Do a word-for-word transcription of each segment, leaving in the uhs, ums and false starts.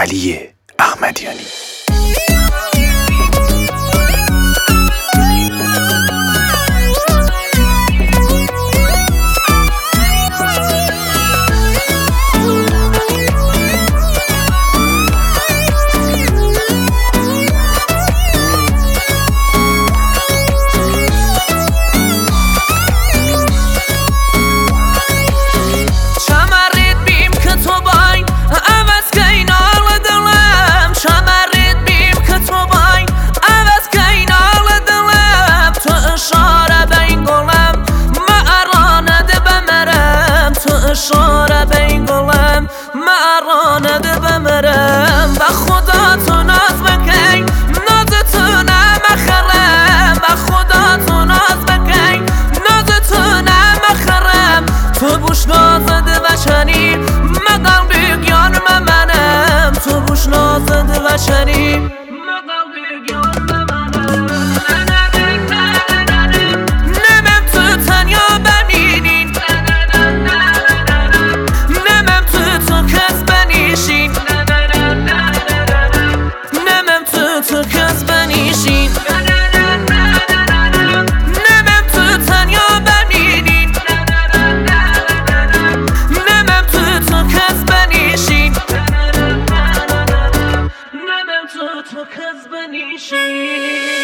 علی احمدیانی. شاره بین گلم مرانه ده بمرم و خدا تو ناز بکن ناز تو نمخرم و خدا تو ناز بکن ناز تو نمخرم تو بوش نازده و شنی مقل بیگیان منم تو بوش نازده و شنی مقل بیگیان منم نمم تو تنیا بمینین تو کس بنیشی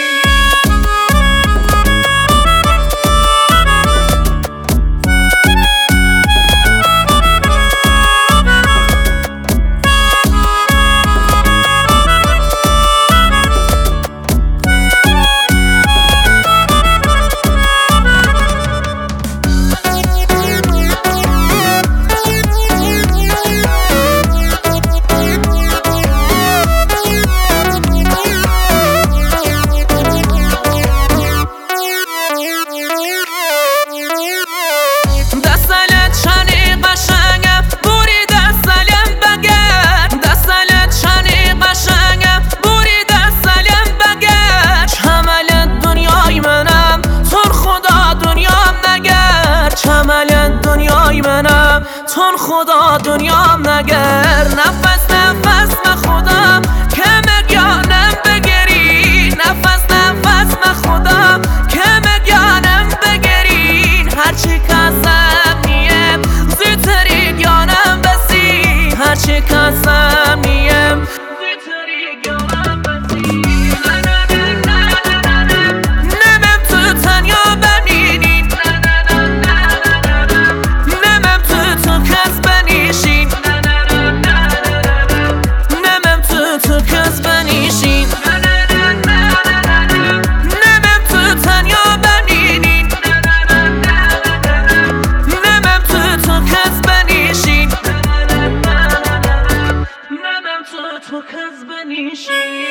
تون خدا دنیام نگر نفس نفس من خدا که مگیانم بگرین نفس نفس من خدا که مگیانم بگرین هرچی کسم نیم زیتری گیانم بسی هرچی کسم نیم زیتری گیانم بسی نمم تو تنیا بمینین تو کس بنیشی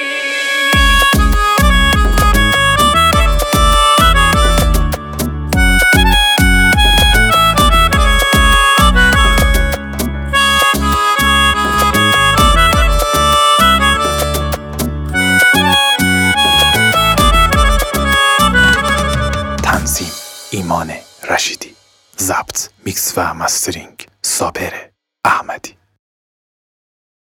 تنظیم ایمان رشیدی، ضبط میکس و مسترینگ صابر احمدی.